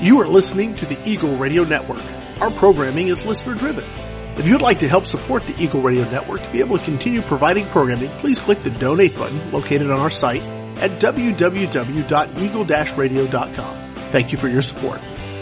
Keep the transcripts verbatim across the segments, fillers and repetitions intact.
You are listening to the Eagle Radio Network. Our programming is listener-driven. If you'd like to help support the Eagle Radio Network to be able to continue providing programming, please click the donate button located on our site at w w w dot eagle dash radio dot com. Thank you for your support.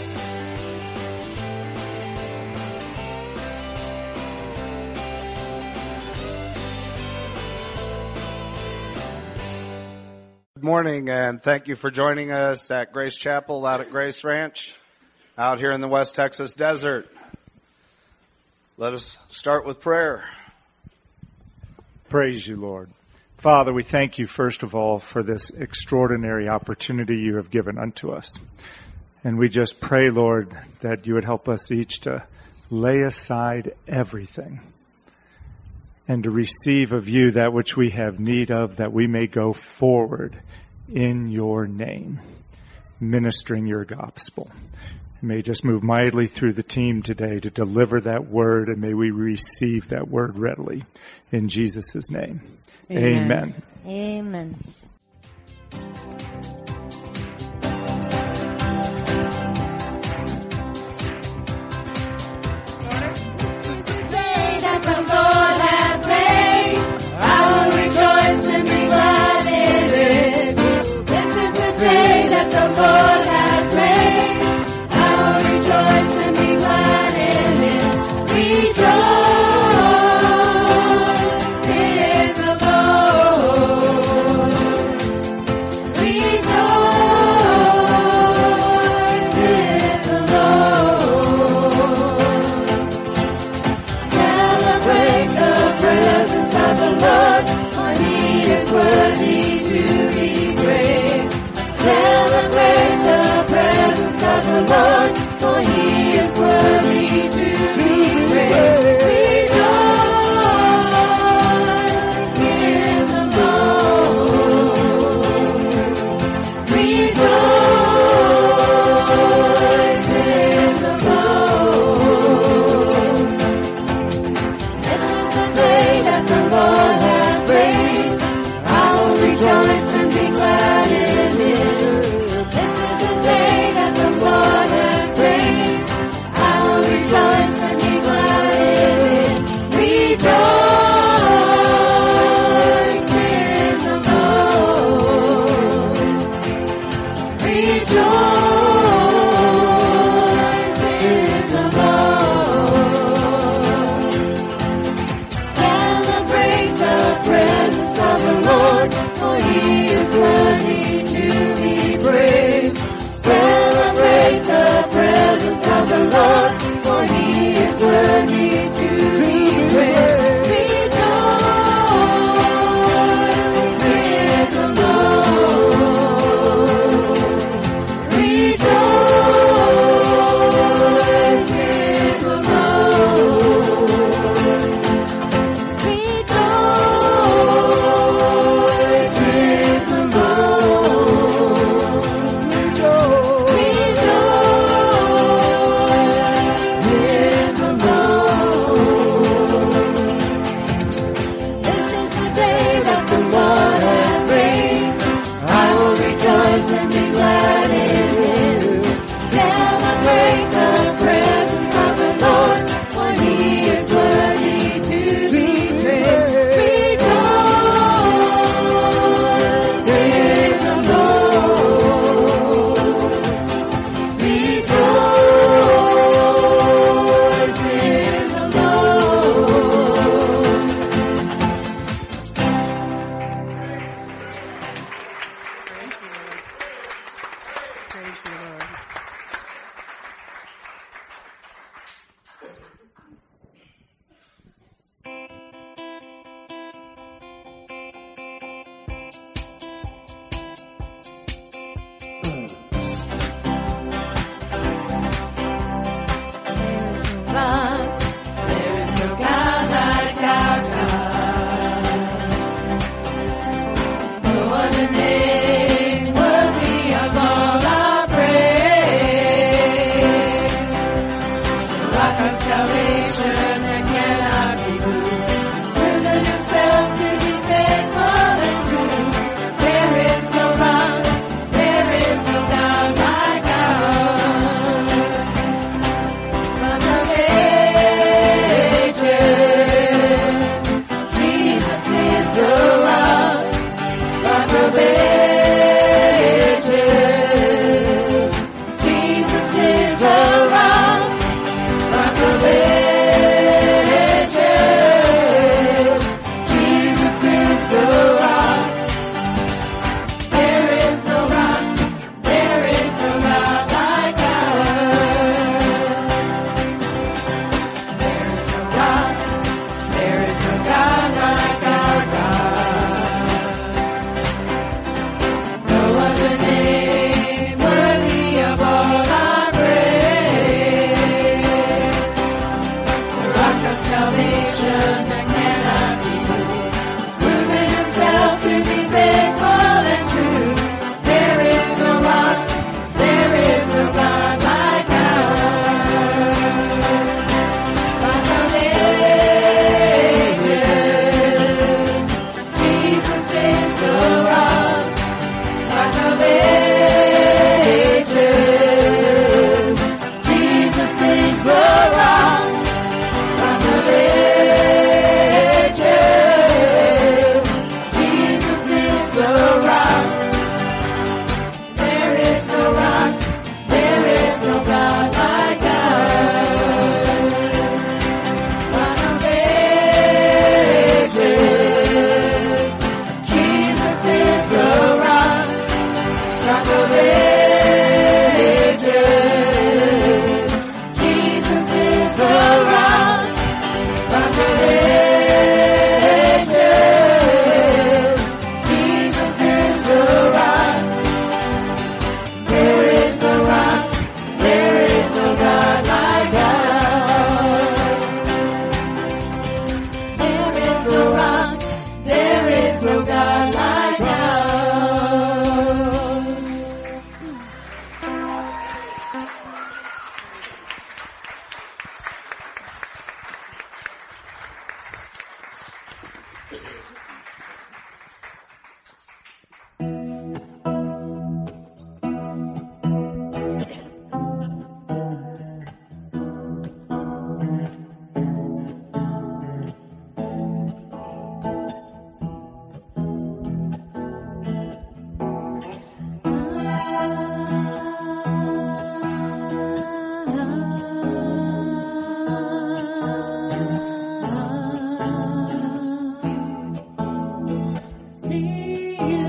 Good morning, and thank you for joining us at Grace Chapel out at Grace Ranch out here in the West Texas desert. Let us start with prayer. Praise you, Lord. Father, we thank you, first of all, for this extraordinary opportunity you have given unto us. And we just pray, Lord, that you would help us each to lay aside everything and to receive of you that which we have need of, that we may go forward in your name, ministering your gospel. May just move mightily through the team today to deliver that word, and may we receive that word readily. In Jesus' name, amen. Amen. Amen. Lord, for he is worthy to be praised. Rejoice in the Lord. Rejoice in the Lord. This is the day that the Lord has made. I will rejoice and be glad in it. This is the day that the Lord has made. I will rejoice and be glad in it. Rejoice in the Lord. Rejoice in the Lord. Celebrate the presence of the Lord, for he is worthy to be praised. Celebrate the presence of the Lord, for he is worthy to be praised. Rejoice in the Lord. Rejoice in the Lord. Rejoice in the Lord. There is no of ages. Jesus is the rock, rock of ages. Jesus is the rock. There is no rock, there is no God like ours. There is no God, there is no God like our God. No other name worthy of all our praise. The rock of salvation that cannot be moved has proven himself to be faithful and true. There is no rock, there is no God like ours. Rock of ages, Jesus is the rock. Rock of ages, Jesus is the rock. Rock of ages, Jesus is the rock. There is no rock, there is no God like ours. Rock of ages, Jesus is the rock. Rock of ages, Jesus is the rock. Rock of ages, Jesus is the rock. There is no rock, there is no God like ours. There is no rock, there is no God like ours. See you.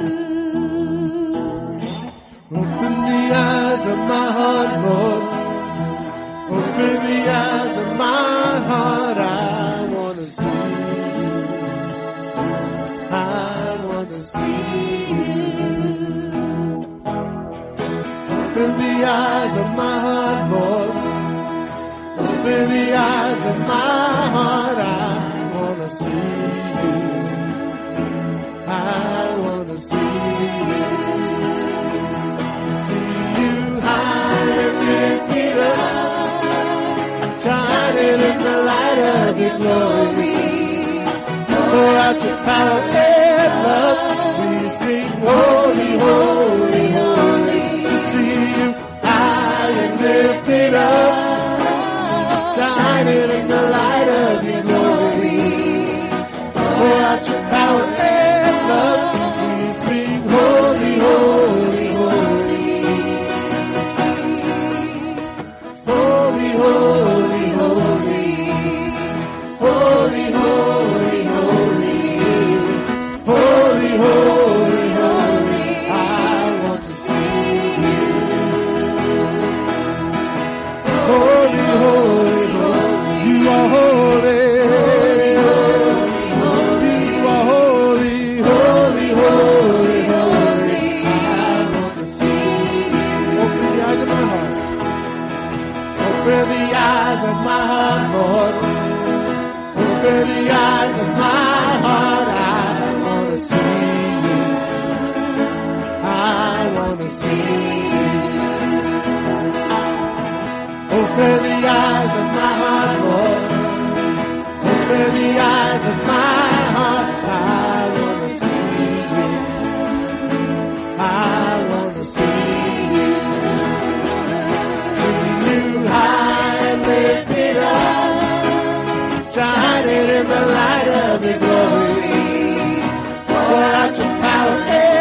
Open the eyes of my heart, Lord. Open the eyes of my heart. I want to see you. I want to see you. Open the eyes of my heart, Lord. Open the eyes of my heart. I want to see you. I want to see you. High and lifted up, shining in the light of your glory. Pour out your power and love. We sing holy, holy, holy. To see you high and lifted up, shining in the light of your glory. Pour out your power and love. We sing holy, holy, holy. Holy, holy, holy, holy, holy, holy, holy, holy, holy. I want to see you. Holy, holy, holy, you are holy. You are holy, holy, holy, holy. I want to see you. Open the eyes of my heart. Open the eyes of my heart, Lord. Open the eyes of my heart. I want to see you. I want to see you. Open the eyes of my heart, Lord. Open the eyes of my heart. I want to see you. I want to see you. See you high and lifted up, shining in the light of your glory. Pour out your power.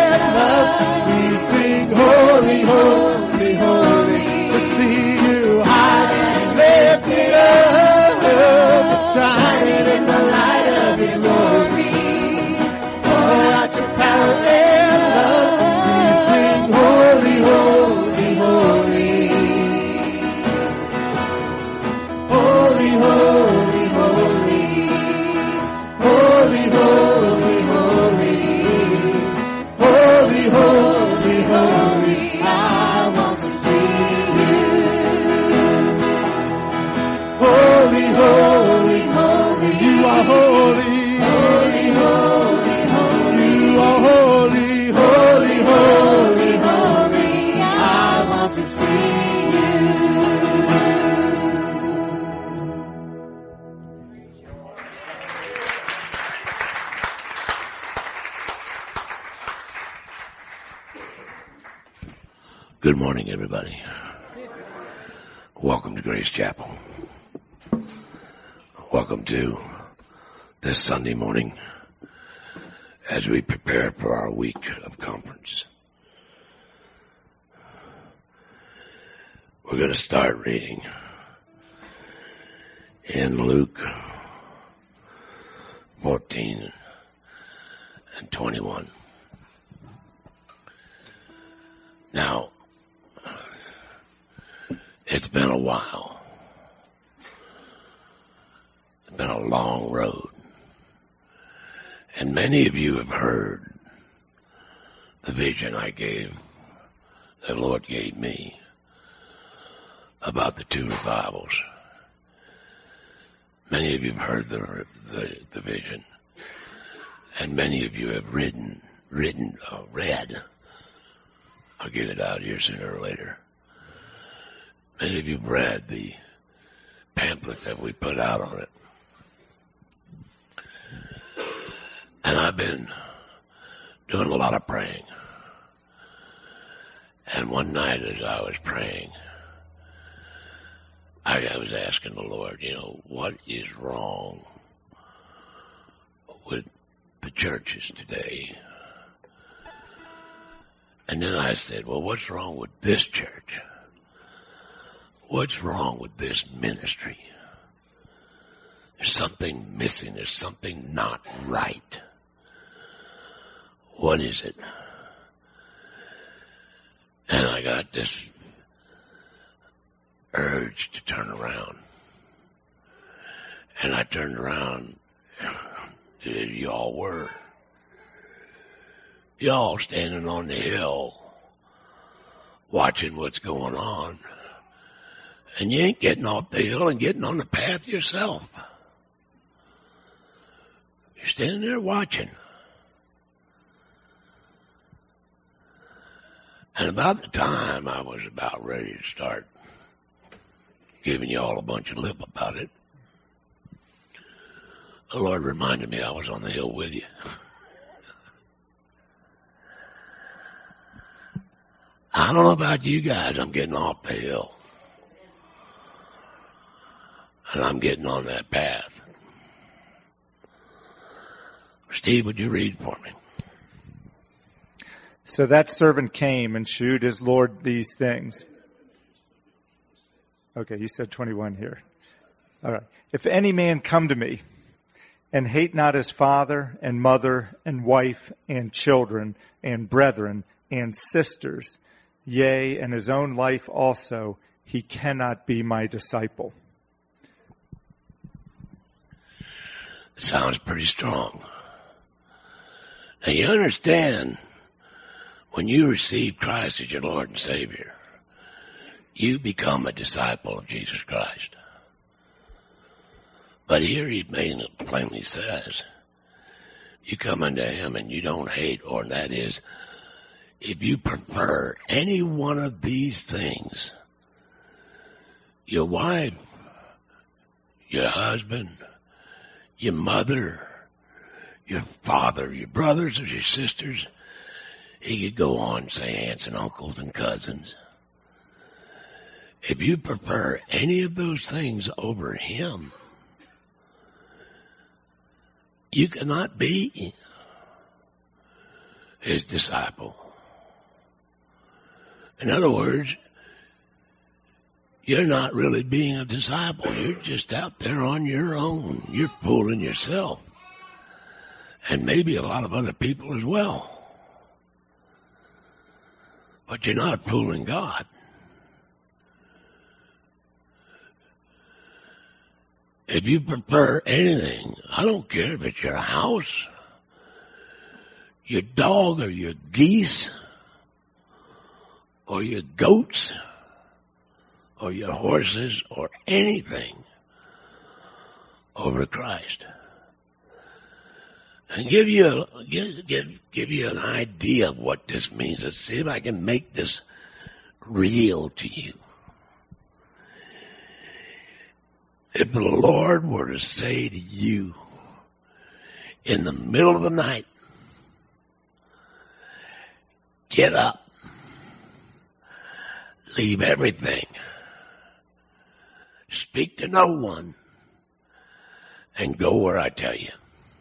Good morning, everybody. Welcome to Grace Chapel. Welcome to this Sunday morning as we prepare for our week of conference. We're going to start reading in Luke fourteen and twenty-one. Now, it's been a while. It's been a long road. And many of you have heard the vision I gave, the Lord gave me, about the two revivals. Many of you have heard the, the, the vision. And many of you have written, written, uh, read. I'll get it out here sooner or later. Many of you have read the pamphlet that we put out on it. And I've been doing a lot of praying. And one night as I was praying, I, I was asking the Lord, you know, what is wrong with the churches today? And then I said, well, what's wrong with this church? What's wrong with this ministry? There's something missing. There's something not right. What is it? And I got this urge to turn around. And I turned around. Y'all were. Y'all standing on the hill watching what's going on. And you ain't getting off the hill and getting on the path yourself. You're standing there watching. And about the time I was about ready to start giving you all a bunch of lip about it, the Lord reminded me I was on the hill with you. I don't know about you guys, I'm getting off the hill. And I'm getting on that path. Steve, would you read for me? So that servant came and shewed his Lord these things. Okay, you said twenty-one here. All right. If any man come to me and hate not his father and mother and wife and children and brethren and sisters, yea, and his own life also, he cannot be my disciple. It sounds pretty strong. Now you understand, when you receive Christ as your Lord and Savior, you become a disciple of Jesus Christ. But here he plainly says, you come unto him and you don't hate, or that is, if you prefer any one of these things, your wife, your husband, your mother, your father, your brothers or your sisters, he could go on and say aunts and uncles and cousins. If you prefer any of those things over him, you cannot be his disciple. In other words, you're not really being a disciple. You're just out there on your own. You're fooling yourself. And maybe a lot of other people as well. But you're not fooling God. If you prefer anything, I don't care if it's your house, your dog or your geese, or your goats, or your horses, or anything over Christ. And give you, give, give, give you an idea of what this means. Let's see if I can make this real to you. If the Lord were to say to you in the middle of the night, Get up. Leave everything. Speak to no one. And go where I tell you.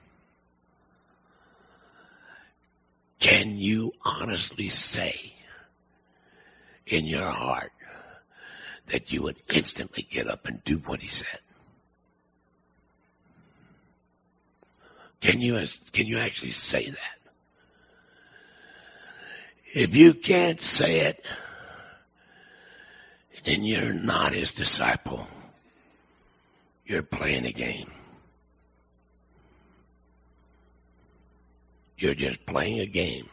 Can you honestly say in your heart that you would instantly get up and do what he said? Can you, can you actually say that? If you can't say it, then you're not his disciple. You're playing a game. You're just playing a game.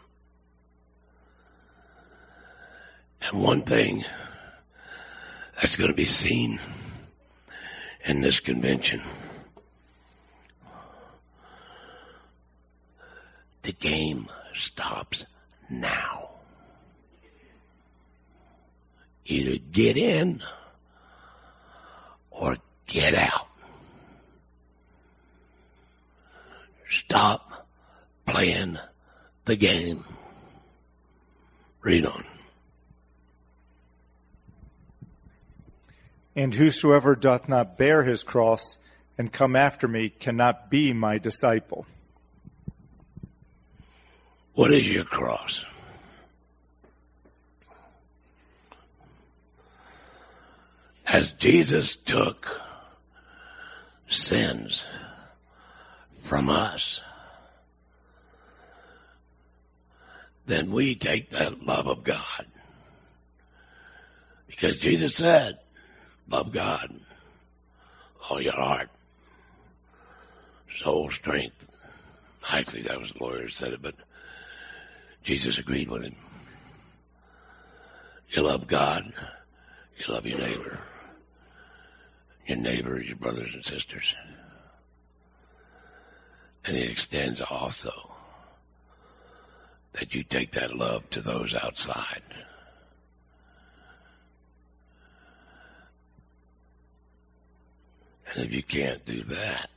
And one thing that's going to be seen in this convention, the game stops now. Either get in or get out. Stop playing the game. Read on. And whosoever doth not bear his cross and come after me cannot be my disciple. What is your cross? As Jesus took sins from us, then we take that love of God. Because Jesus said, love God, all your heart, soul, strength. Actually, that was the lawyer who said it, but Jesus agreed with him. You love God, you love your neighbor. Your neighbor is your brothers and sisters. And it extends also that you take that love to those outside. And if you can't do that,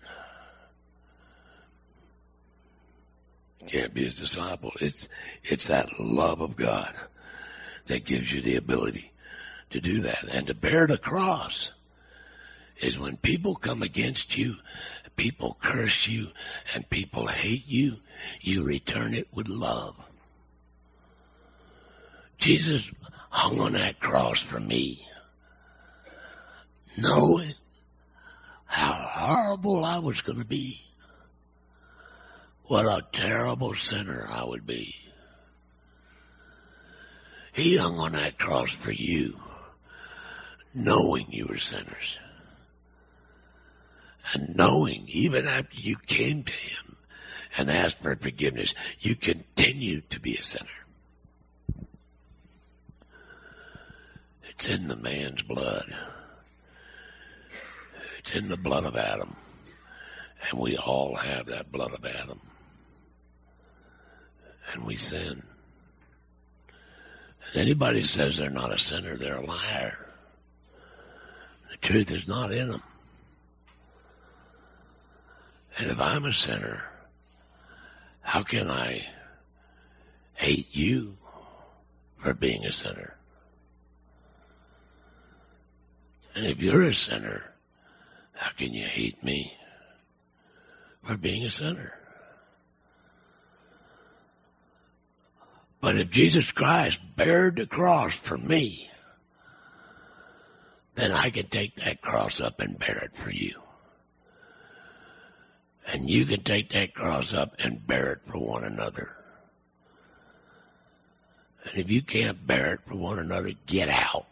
you can't be his disciple. It's, it's that love of God that gives you the ability to do that. And to bear the cross is when people come against you, people curse you, and people hate you, you return it with love. Jesus hung on that cross for me, knowing how horrible I was going to be. What a terrible sinner I would be. He hung on that cross for you, knowing you were sinners. And knowing, even after you came to him and asked for forgiveness, you continued to be a sinner. It's in the man's blood. It's in the blood of Adam. And we all have that blood of Adam. And we sin. And anybody who says they're not a sinner, they're a liar. The truth is not in them. And if I'm a sinner, how can I hate you for being a sinner? And if you're a sinner, how can you hate me for being a sinner? But if Jesus Christ bared the cross for me, then I can take that cross up and bear it for you. And you can take that cross up and bear it for one another. And if you can't bear it for one another, get out.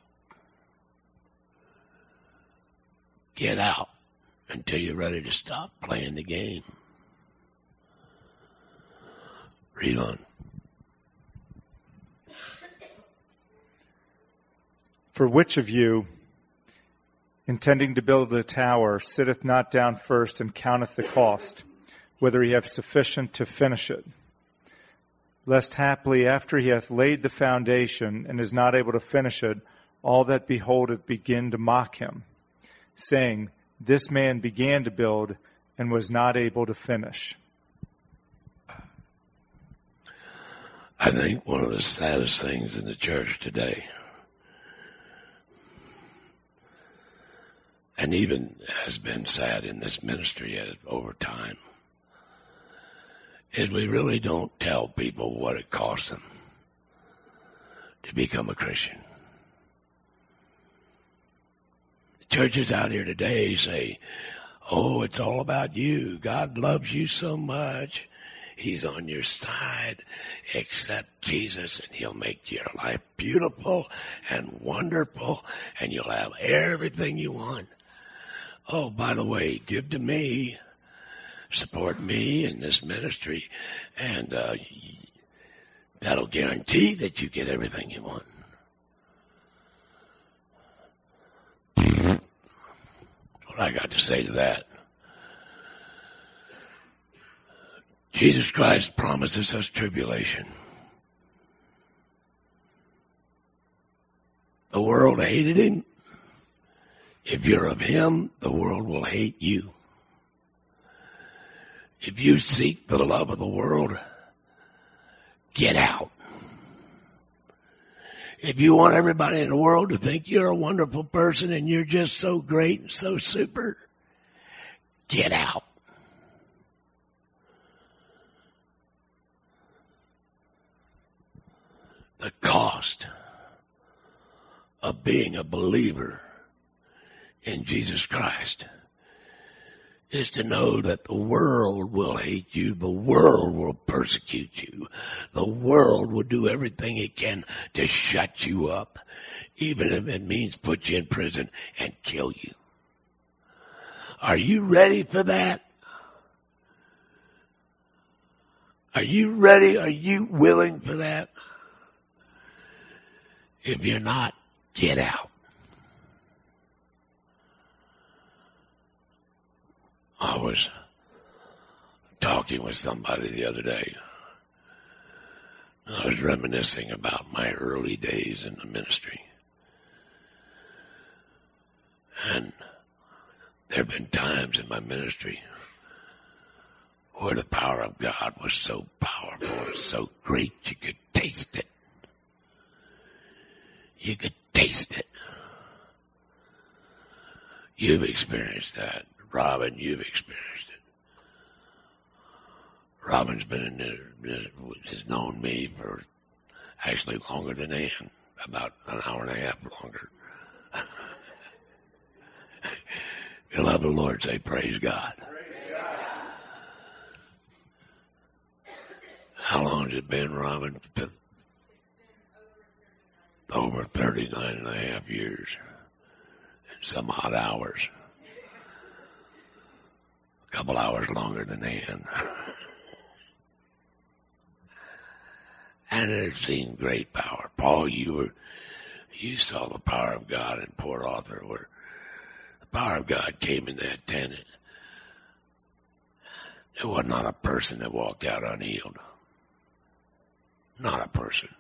Get out until you're ready to stop playing the game. Read on. For which of you, intending to build a tower, sitteth not down first and counteth the cost, whether he have sufficient to finish it? Lest haply after he hath laid the foundation and is not able to finish it, all that behold it begin to mock him, saying, this man began to build and was not able to finish. I think one of the saddest things in the church today, and even has been sad in this ministry over time, is we really don't tell people what it costs them to become a Christian. Churches out here today say, oh, it's all about you. God loves you so much. He's on your side. Accept Jesus and he'll make your life beautiful and wonderful and you'll have everything you want. Oh, by the way, give to me, support me in this ministry, and uh, that'll guarantee that you get everything you want. That's what I got to say to that. Jesus Christ promises us tribulation. The world hated him. If you're of him, the world will hate you. If you seek the love of the world, get out. If you want everybody in the world to think you're a wonderful person and you're just so great and so super, get out. The cost of being a believer in Jesus Christ is to know that the world will hate you, the world will persecute you, the world will do everything it can to shut you up, even if it means put you in prison and kill you. Are you ready for that? Are you ready? Are you willing for that? If you're not, get out. I was talking with somebody the other day. I was reminiscing about my early days in the ministry. And there have been times in my ministry where the power of God was so powerful and so great you could taste it. You could taste it. You've experienced that. Robin, you've experienced it. Robin's been in there, has known me for actually longer than Ann, about an hour and a half longer. You love the Lord, say praise God. Praise God. How long has it been, Robin? Over thirty-nine and a half years and some odd hours. A couple hours longer than Ann. And it has seen great power. Paul, you were, you saw the power of God in Port Arthur, where the power of God came in that tent. There was not a person that walked out unhealed. Not a person.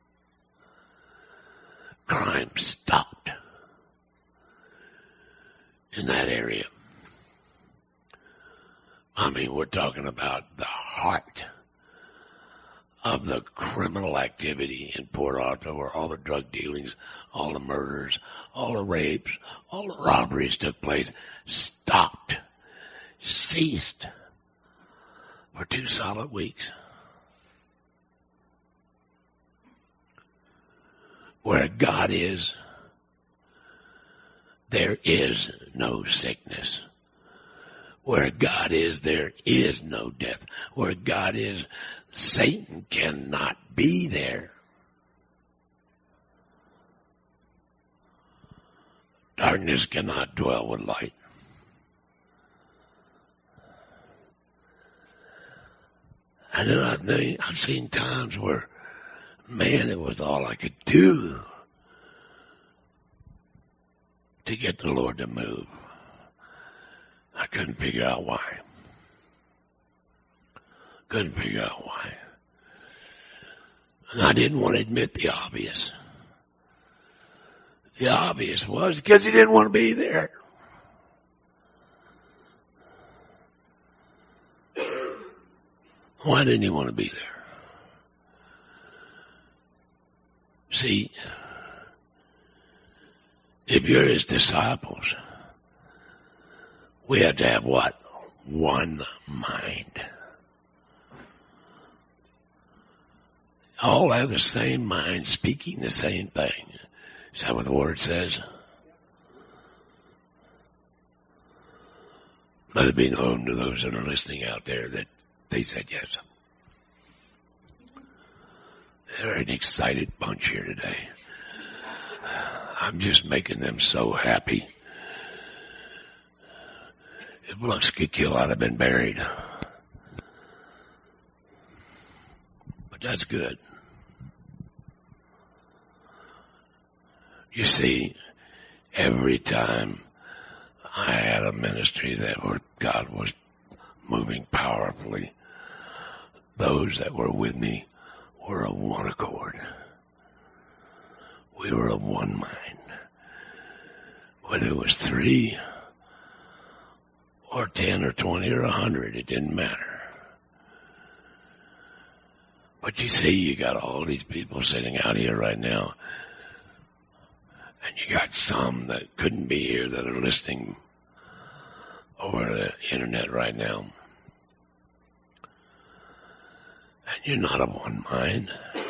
Crime stopped in that area. I mean, we're talking about the heart of the criminal activity in Port Arthur, where all the drug dealings, all the murders, all the rapes, all the robberies took place, stopped, ceased for two solid weeks. Where God is, there is no sickness. Where God is, there is no death. Where God is, Satan cannot be there. Darkness cannot dwell with light. And then I think, I've seen times where, man, it was all I could do to get the Lord to move. I couldn't figure out why. Couldn't figure out why. And I didn't want to admit the obvious. The obvious was because he didn't want to be there. Why didn't he want to be there? See, if you're his disciples, we have to have what? One mind. All have the same mind, speaking the same thing. Is that what the word says? Let it be known to those that are listening out there that they said yes. They're an excited bunch here today. I'm just making them so happy. If looks could kill, I'd have been buried. But that's good. You see, every time I had a ministry that where God was moving powerfully, those that were with me were of one accord. We were of one mind. Whether it was three or ten or twenty or a hundred, it didn't matter. But you see, you got all these people sitting out here right now, and you got some that couldn't be here that are listening over the internet right now. And you're not of one mind.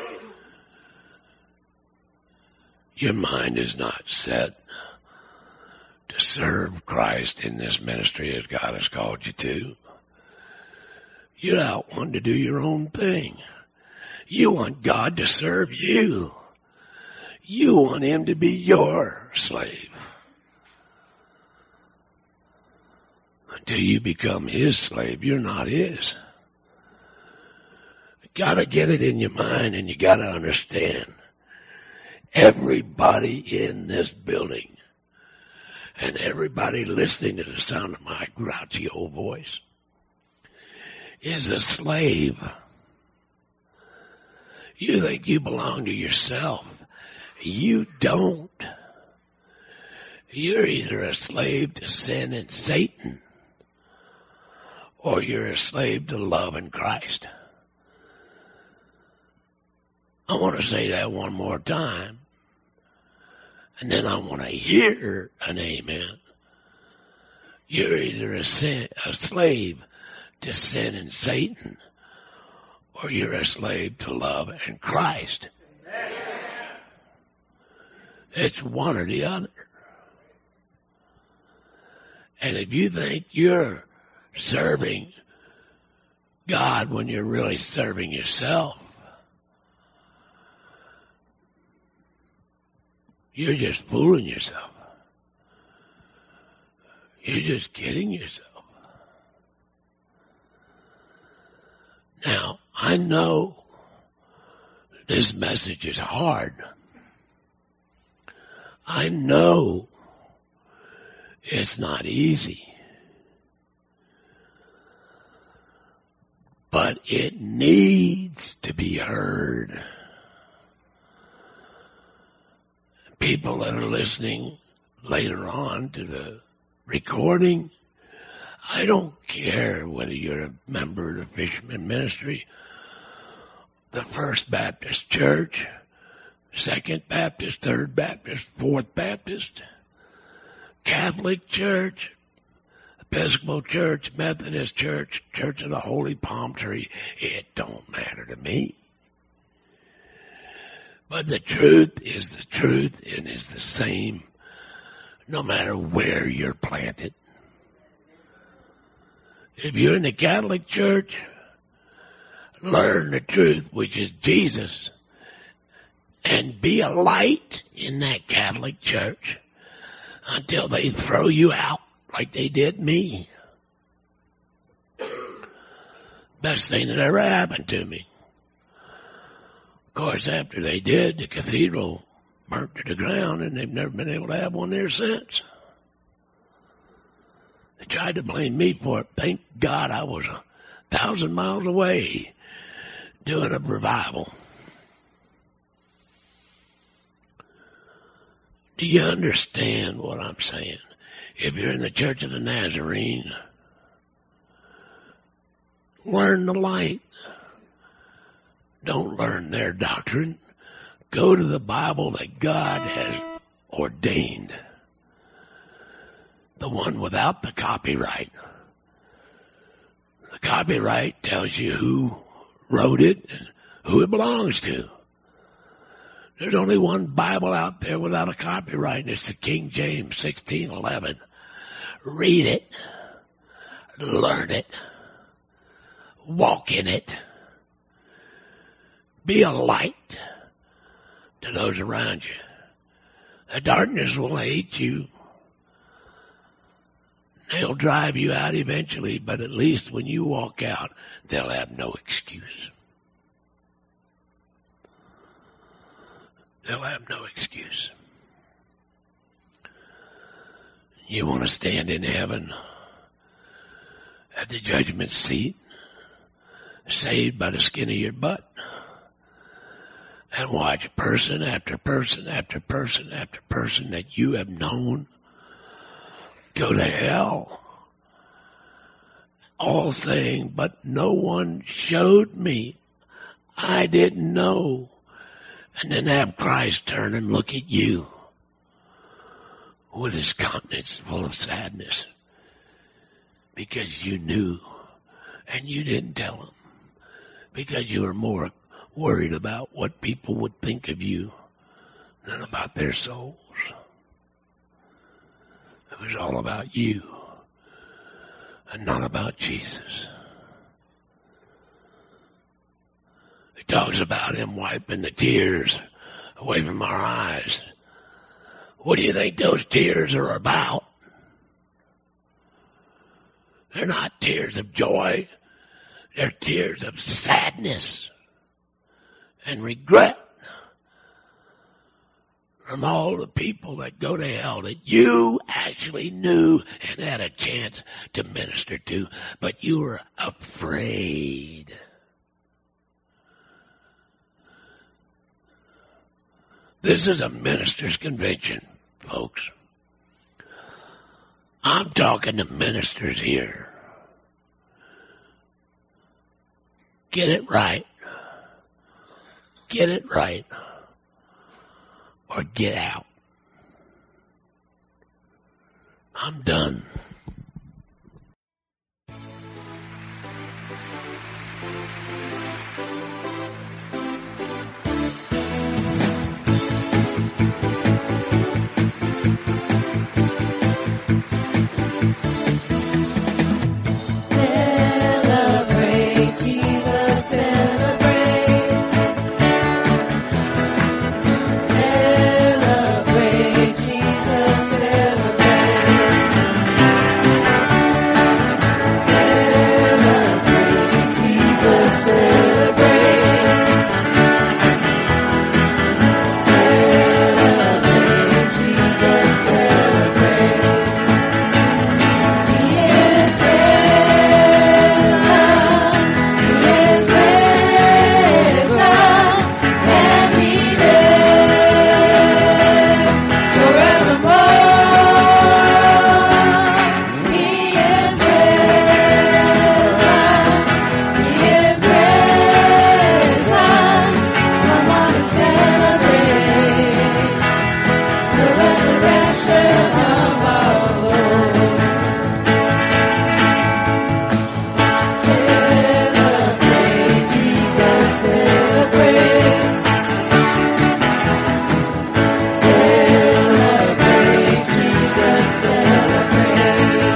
Your mind is not set to serve Christ in this ministry as God has called you to. You're out wanting to do your own thing. You want God to serve you. You want him to be your slave. Until you become his slave, you're not his. You gotta get it in your mind, and you gotta understand. Everybody in this building and everybody listening to the sound of my grouchy old voice is a slave. You think you belong to yourself. You don't. You're either a slave to sin and Satan, or you're a slave to love and Christ. I want to say that one more time. And then I want to hear an amen. You're either a, sin, a slave to sin and Satan, or you're a slave to love and Christ. Amen. It's one or the other. And if you think you're serving God when you're really serving yourself, you're just fooling yourself. You're just kidding yourself. Now, I know this message is hard. I know it's not easy. But it needs to be heard. People that are listening later on to the recording, I don't care whether you're a member of the Fisherman Ministry, the First Baptist Church, Second Baptist, Third Baptist, Fourth Baptist, Catholic Church, Episcopal Church, Methodist Church, Church of the Holy Palm Tree. It don't matter to me. But the truth is the truth and is the same no matter where you're planted. If you're in the Catholic Church, learn the truth, which is Jesus, and be a light in that Catholic Church until they throw you out like they did me. Best thing that ever happened to me. Of course, after they did, the cathedral burnt to the ground, and they've never been able to have one there since. They tried to blame me for it. Thank God I was a thousand miles away doing a revival. Do you understand what I'm saying? If you're in the Church of the Nazarene, learn the light. Don't learn their doctrine. Go to the Bible that God has ordained. The one without the copyright. The copyright tells you who wrote it and who it belongs to. There's only one Bible out there without a copyright, and it's the King James sixteen eleven. Read it. Learn it. Walk in it. Be a light to those around you. The darkness will hate you. They'll drive you out eventually, but at least when you walk out, they'll have no excuse. They'll have no excuse. You want to stand in heaven at the judgment seat, saved by the skin of your butt, and watch person after person after person after person that you have known go to hell. All saying, but no one showed me. I didn't know. And then have Christ turn and look at you with his countenance full of sadness because you knew and you didn't tell him because you were more worried about what people would think of you than about their souls. It was all about you and not about Jesus. It talks about him wiping the tears away from our eyes. What do you think those tears are about? They're not tears of joy. They're tears of sadness and regret from all the people that go to hell that you actually knew and had a chance to minister to, but you were afraid. This is a minister's convention, folks. I'm talking to ministers here. Get it right. Get it right. Or get out. I'm done. Celebrate, Jesus, celebrate. Celebrate, Jesus, celebrate. Celebrate, Jesus, celebrate. Celebrate, Jesus, celebrate. He is risen, He is risen, and He lives forevermore. He is risen, He is risen. Come on and celebrate the resurrection of our Lord. Celebrate, Jesus, celebrate. Celebrate, Jesus, celebrate.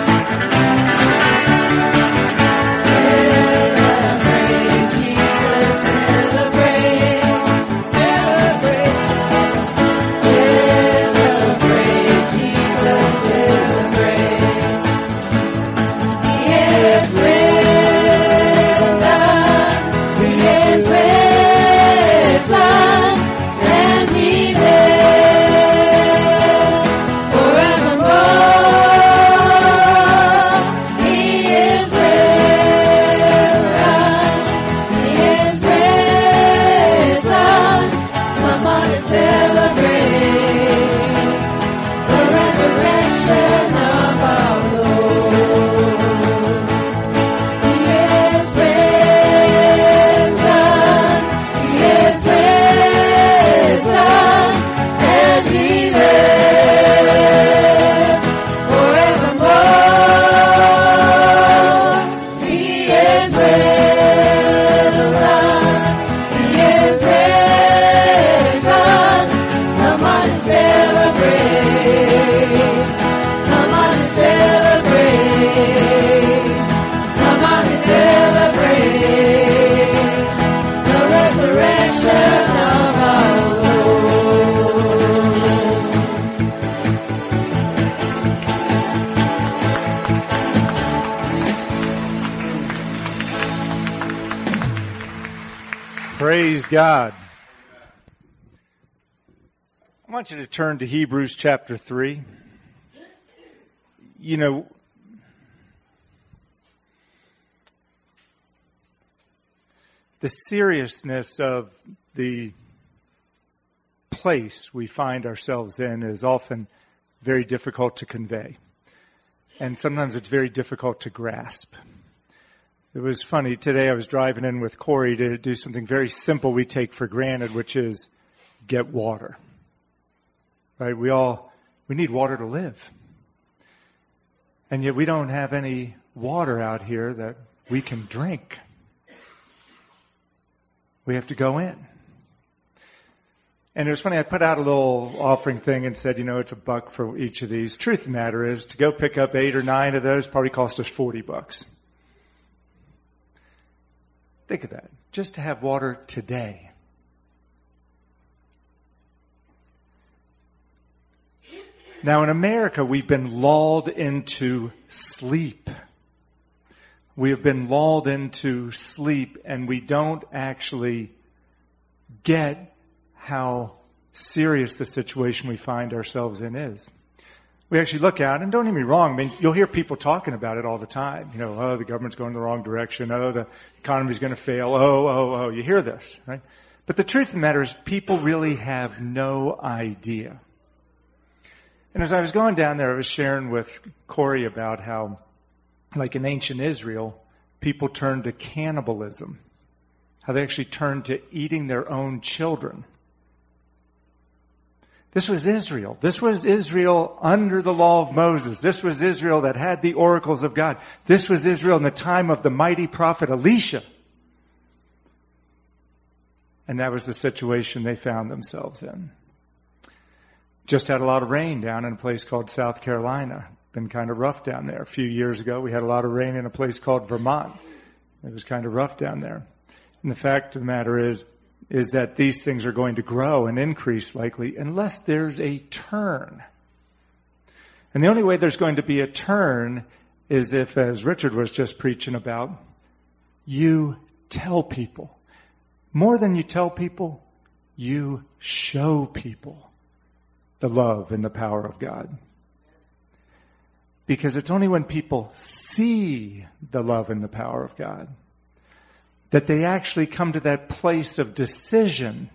Celebrate, Jesus, celebrate. Celebrate. Celebrate, Jesus, celebrate. He is risen, He is risen, and He lives forevermore. He is risen, He is risen. Come on and celebrate the resurrection of our Lord. He is risen, He is risen, Praise God. I want you to turn to Hebrews chapter three. You know, the seriousness of the place we find ourselves in is often very difficult to convey. And sometimes it's very difficult to grasp. It was funny, today I was driving in with Corey to do something very simple we take for granted, which is get water. Right? We all, we need water to live. And yet we don't have any water out here that we can drink. We have to go in. And it was funny, I put out a little offering thing and said, you know, it's a buck for each of these. Truth of the matter is, to go pick up eight or nine of those probably cost us forty bucks. Think of that. Just to have water today. Now in America, we've been lulled into sleep. We have been lulled into sleep, and we don't actually get how serious the situation we find ourselves in is. We actually look out, and don't get me wrong, I mean, you'll hear people talking about it all the time. You know, oh, the government's going the wrong direction. Oh, the economy's going to fail. Oh, oh, oh. You hear this, right? But the truth of the matter is people really have no idea. And as I was going down there, I was sharing with Corey about how, like in ancient Israel, people turned to cannibalism. How they actually turned to eating their own children. This was Israel. This was Israel under the law of Moses. This was Israel that had the oracles of God. This was Israel in the time of the mighty prophet Elisha. And that was the situation they found themselves in. Just had a lot of rain down in a place called South Carolina. Been kind of rough down there. A few years ago, we had a lot of rain in a place called Vermont. It was kind of rough down there. And the fact of the matter is, is that these things are going to grow and increase likely unless there's a turn. And the only way there's going to be a turn is if, as Richard was just preaching about, you tell people. More than you tell people, you show people the love and the power of God. Because it's only when people see the love and the power of God that they actually come to that place of decision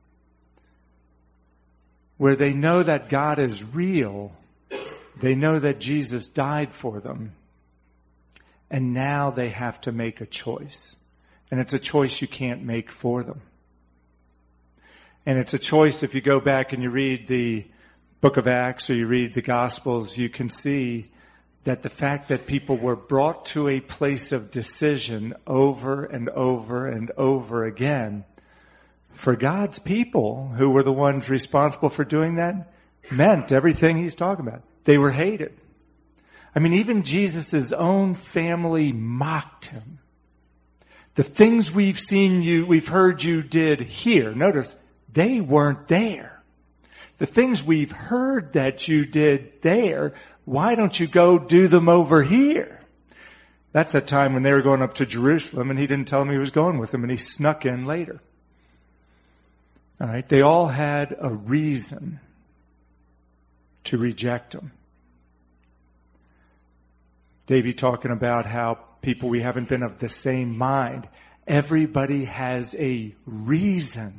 where they know that God is real. They know that Jesus died for them. And now they have to make a choice. And it's a choice you can't make for them. And it's a choice, if you go back and you read the book of Acts or you read the Gospels, you can see that the fact that people were brought to a place of decision over and over and over again for God's people, who were the ones responsible for doing that, meant everything he's talking about. They were hated. I mean, even Jesus' own family mocked him. The things we've seen you, we've heard you did here, notice, they weren't there. The things we've heard that you did there, why don't you go do them over here? That's that time when they were going up to Jerusalem and he didn't tell them he was going with them and he snuck in later. All right. They all had a reason to reject him. Davey talking about how people, we haven't been of the same mind. Everybody has a reason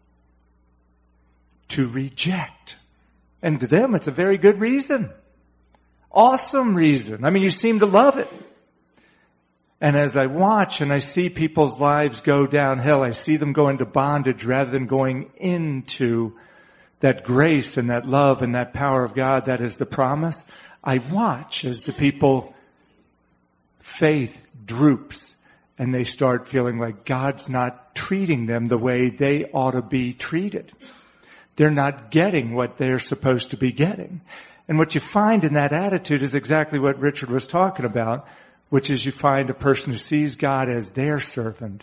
to reject. And to them, it's a very good reason. Awesome reason. I mean, you seem to love it. And as I watch and I see people's lives go downhill, I see them go into bondage rather than going into that grace and that love and that power of God that is the promise. I watch as the people, faith droops and they start feeling like God's not treating them the way they ought to be treated. They're not getting what they're supposed to be getting. And what you find in that attitude is exactly what Richard was talking about, which is you find a person who sees God as their servant,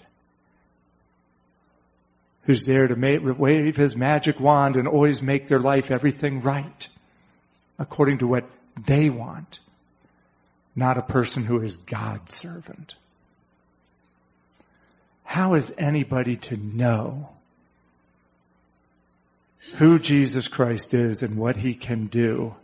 who's there to make, wave his magic wand and always make their life everything right, according to what they want, not a person who is God's servant. how is anybody to know who Jesus Christ is and what he can do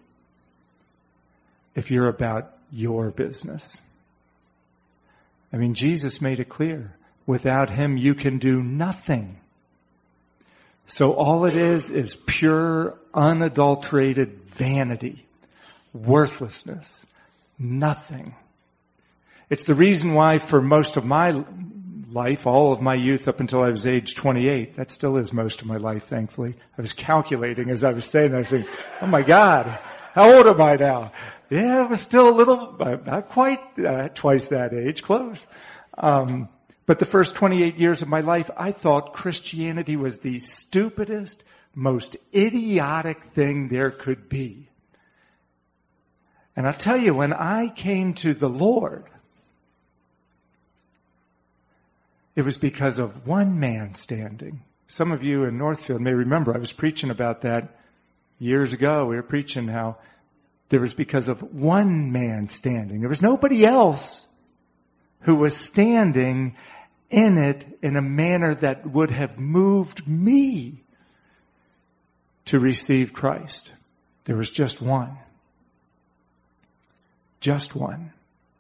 if you're about your business? I mean, Jesus made it clear. Without him, you can do nothing. So all it is is pure, unadulterated vanity, worthlessness, nothing. It's the reason why for most of my life, all of my youth up until I was age twenty-eight, that still is most of my life, thankfully. I was calculating as I was saying that. I was thinking, oh my God, how old am I now? Yeah, I was still a little, not quite uh, twice that age, close. Um, but the first twenty-eight years of my life, I thought Christianity was the stupidest, most idiotic thing there could be. And I'll tell you, when I came to the Lord, it was because of one man standing. Some of you in Northfield may remember I was preaching about that years ago. We were preaching how there was because of one man standing. There was nobody else who was standing in it in a manner that would have moved me to receive Christ. There was just one. Just one.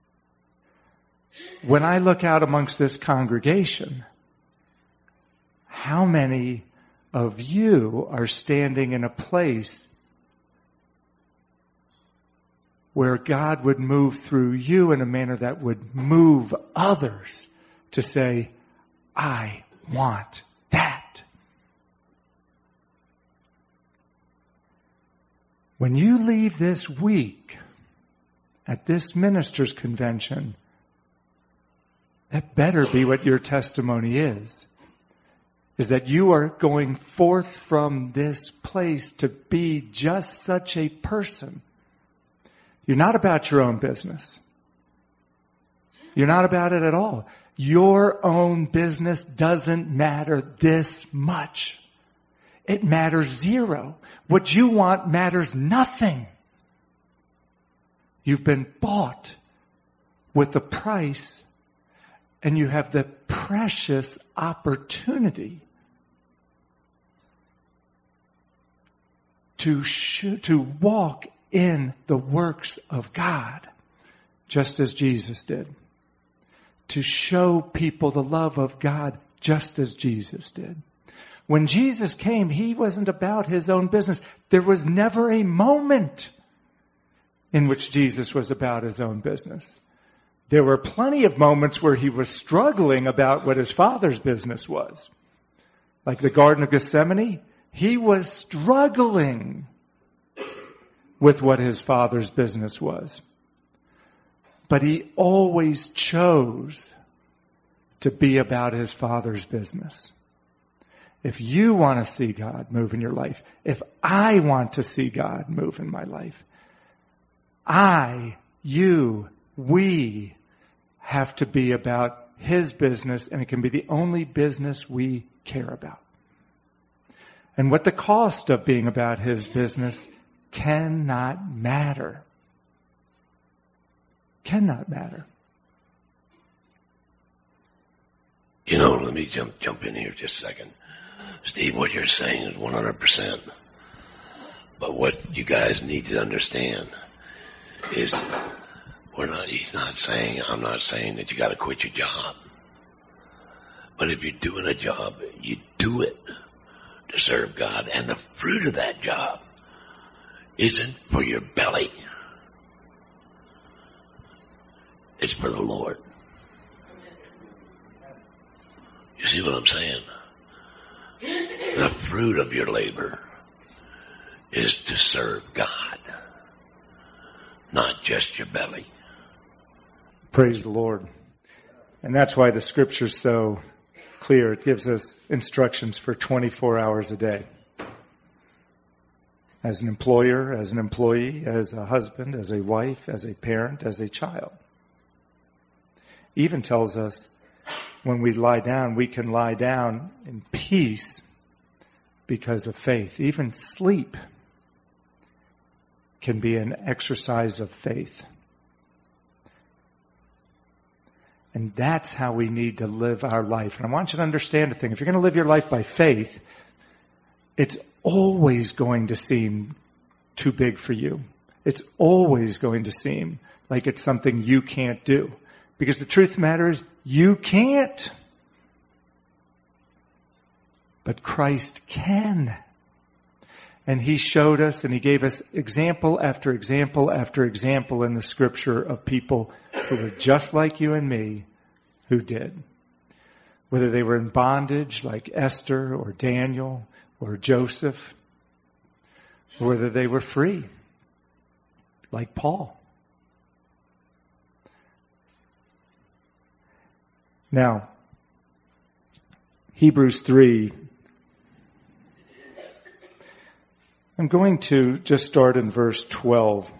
When I look out amongst this congregation, how many of you are standing in a place where God would move through you in a manner that would move others to say, I want that? When you leave this week at this ministers' convention, that better be what your testimony is. Is that you are going forth from this place to be just such a person. You're not about your own business. You're not about it at all. Your own business doesn't matter this much. It matters zero. What you want matters nothing. You've been bought with a price, and you have the precious opportunity to sh- to walk in the works of God, just as Jesus did. To show people the love of God, just as Jesus did. When Jesus came, he wasn't about his own business. There was never a moment in which Jesus was about his own business. There were plenty of moments where he was struggling about what his Father's business was. Like the Garden of Gethsemane, he was struggling with what his Father's business was. But he always chose to be about his Father's business. If you want to see God move in your life, if I want to see God move in my life, I, you, we have to be about his business, and it can be the only business we care about. And what the cost of being about his business cannot matter. Cannot matter. You know, let me jump jump in here just a second. Steve, what you're saying is one hundred percent. But what you guys need to understand is we're not, he's not saying, I'm not saying that you got to quit your job. But if you're doing a job, you do it to serve God. And the fruit of that job isn't for your belly. It's for the Lord. You see what I'm saying? The fruit of your labor is to serve God, not just your belly. Praise the Lord. And that's why the scripture's so clear. It gives us instructions for twenty-four hours a day. As an employer, as an employee, as a husband, as a wife, as a parent, as a child. Even tells us when we lie down, we can lie down in peace because of faith. Even sleep can be an exercise of faith. And that's how we need to live our life. And I want you to understand a thing. If you're going to live your life by faith, it's always going to seem too big for you. It's always going to seem like it's something you can't do. Because the truth of the matter is, you can't. But Christ can. And he showed us and he gave us example after example after example in the scripture of people who were just like you and me who did. Whether they were in bondage like Esther or Daniel or Joseph, or whether they were free like Paul. Now, Hebrews three, I'm going to just start in verse twelve.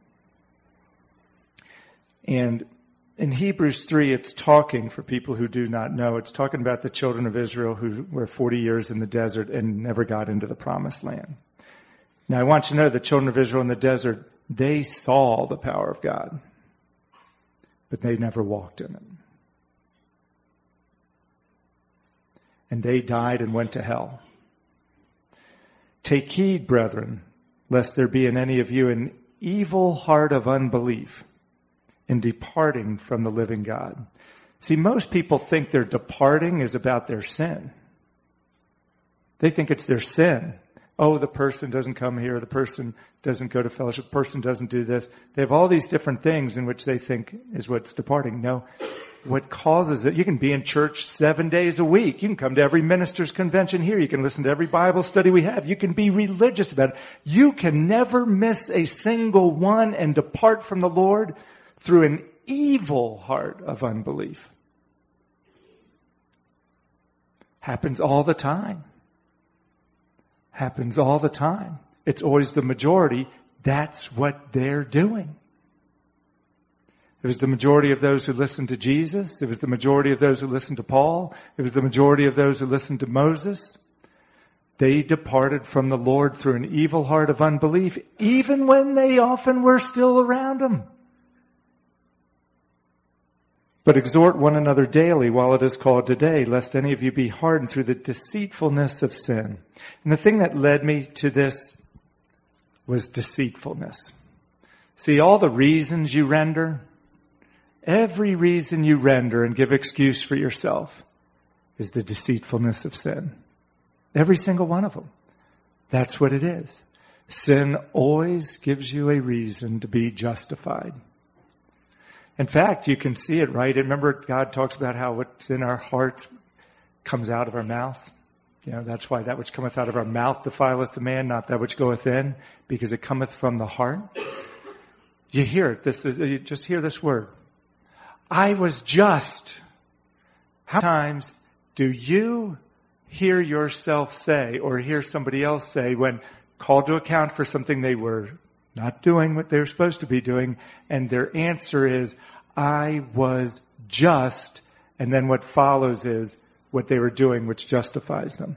And in Hebrews three, it's talking, for people who do not know, it's talking about the children of Israel who were forty years in the desert and never got into the promised land. Now, I want you to know the children of Israel in the desert, they saw the power of God, but they never walked in it. And they died and went to hell. Take heed, brethren, lest there be in any of you an evil heart of unbelief in departing from the living God. See, most people think their departing is about their sin. They think it's their sin. Oh, the person doesn't come here, the person doesn't go to fellowship, the person doesn't do this. They have all these different things in which they think is what's departing. No, what causes it, you can be in church seven days a week. You can come to every minister's convention here. You can listen to every Bible study we have. You can be religious about it. You can never miss a single one and depart from the Lord through an evil heart of unbelief. Happens all the time. Happens all the time. It's always the majority. That's what they're doing. It was the majority of those who listened to Jesus. It was the majority of those who listened to Paul. It was the majority of those who listened to Moses. They departed from the Lord through an evil heart of unbelief, even when they often were still around him. But exhort one another daily while it is called today, lest any of you be hardened through the deceitfulness of sin. And the thing that led me to this was deceitfulness. See, all the reasons you render, every reason you render and give excuse for yourself is the deceitfulness of sin. Every single one of them. That's what it is. Sin always gives you a reason to be justified. In fact, you can see it, right? Remember, God talks about how what's in our hearts comes out of our mouth. You know, that's why that which cometh out of our mouth defileth the man, not that which goeth in, because it cometh from the heart. You hear it. This is, you just hear this word. I was just. How many times do you hear yourself say or hear somebody else say when called to account for something they were not doing what they were supposed to be doing, and their answer is, I was just, and then what follows is what they were doing, which justifies them.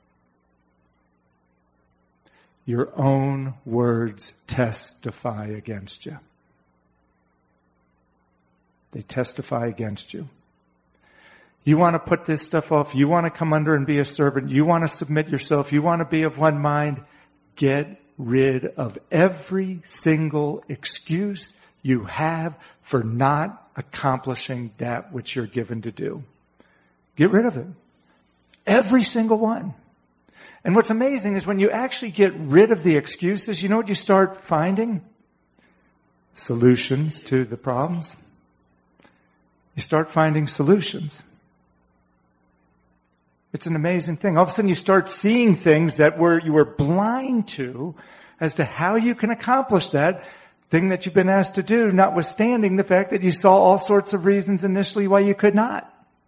Your own words testify against you. They testify against you. You want to put this stuff off. You want to come under and be a servant. You want to submit yourself. You want to be of one mind. Get rid of every single excuse you have for not accomplishing that which you're given to do. Get rid of it. Every single one. And what's amazing is when you actually get rid of the excuses, you know what you start finding? Solutions to the problems. You start finding solutions. It's an amazing thing. All of a sudden you start seeing things that were you were blind to as to how you can accomplish that thing that you've been asked to do, notwithstanding the fact that you saw all sorts of reasons initially why you could not.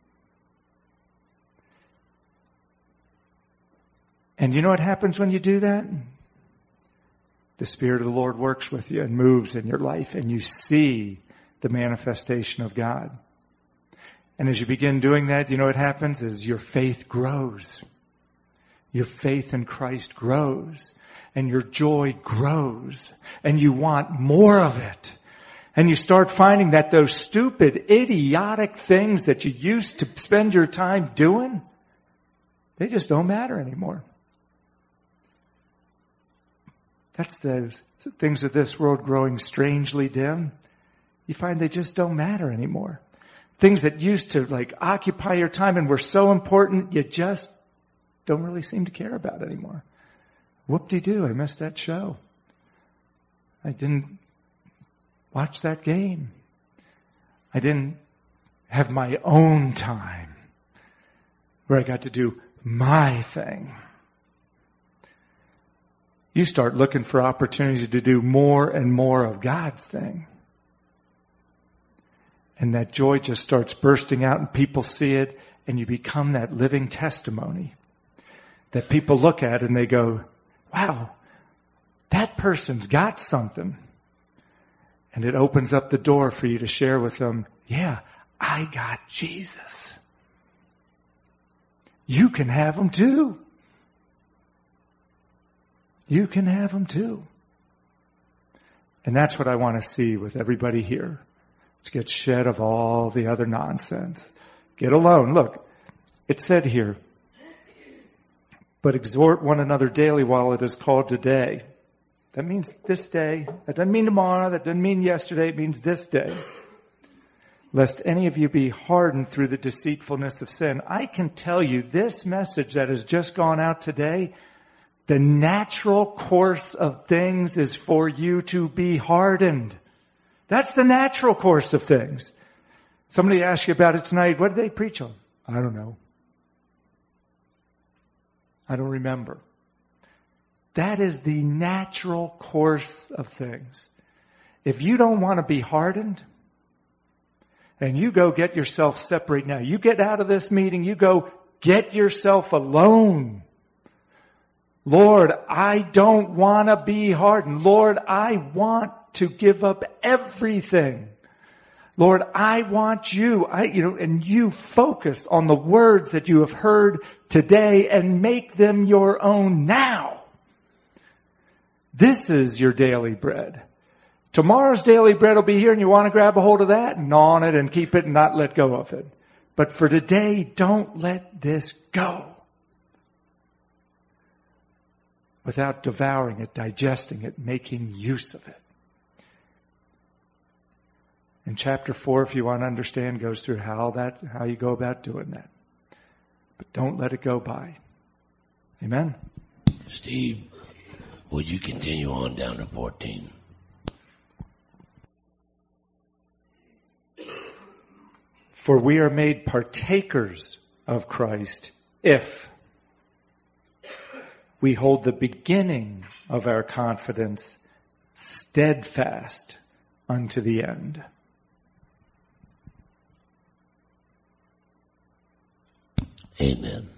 And you know what happens when you do that? The Spirit of the Lord works with you and moves in your life, and you see the manifestation of God. And as you begin doing that, you know what happens is your faith grows. Your faith in Christ grows. And your joy grows. And you want more of it. And you start finding that those stupid, idiotic things that you used to spend your time doing, they just don't matter anymore. That's those things of this world growing strangely dim. You find they just don't matter anymore. Things that used to like occupy your time and were so important, you just don't really seem to care about anymore. Whoop-de-doo, I missed that show. I didn't watch that game. I didn't have my own time where I got to do my thing. You start looking for opportunities to do more and more of God's thing. And that joy just starts bursting out and people see it and you become that living testimony that people look at and they go, wow, that person's got something. And it opens up the door for you to share with them, yeah, I got Jesus. You can have him too. You can have him too. And that's what I want to see with everybody here. Let's get shed of all the other nonsense. Get alone. Look, it said here, but exhort one another daily while it is called today. That means this day. That doesn't mean tomorrow. That doesn't mean yesterday. It means this day. Lest any of you be hardened through the deceitfulness of sin. I can tell you this message that has just gone out today, the natural course of things is for you to be hardened. That's the natural course of things. Somebody asked you about it tonight. What did they preach on? I don't know. I don't remember. That is the natural course of things. If you don't want to be hardened, and you go get yourself separated now, you get out of this meeting, you go get yourself alone. Lord, I don't want to be hardened. Lord, I want to give up everything. Lord, I want you, I, you know, and you focus on the words that you have heard today and make them your own now. This is your daily bread. Tomorrow's daily bread will be here and you want to grab a hold of that and gnaw on it and keep it and not let go of it. But for today, don't let this go without devouring it, digesting it, making use of it. And chapter four, if you want to understand, goes through how that, how you go about doing that. But don't let it go by. Amen? Steve, would you continue on down to fourteen? For we are made partakers of Christ if we hold the beginning of our confidence steadfast unto the end. Amen.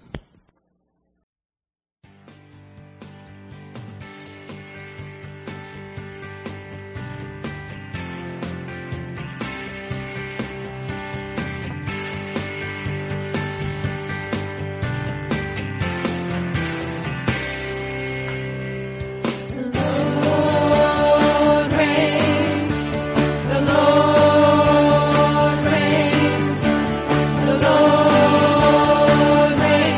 Lord reigns.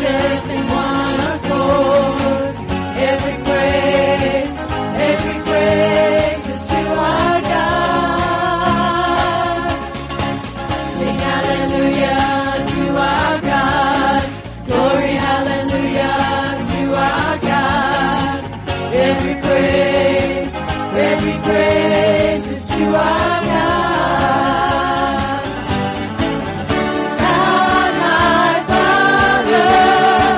worship in one accord. Every praise, every praise is to our God. Sing hallelujah to our God. Glory, hallelujah to our God. Every praise, every praise is to our God. God, my Father,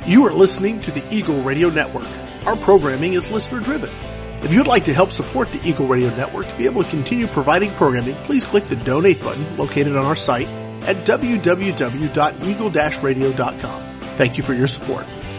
You are listening to the Eagle Radio Network. Our programming is listener driven. If you'd like to help support the Eagle Radio Network to be able to continue providing programming, please click the donate button located on our site at w w w dot eagle dash radio dot com. Thank you for your support.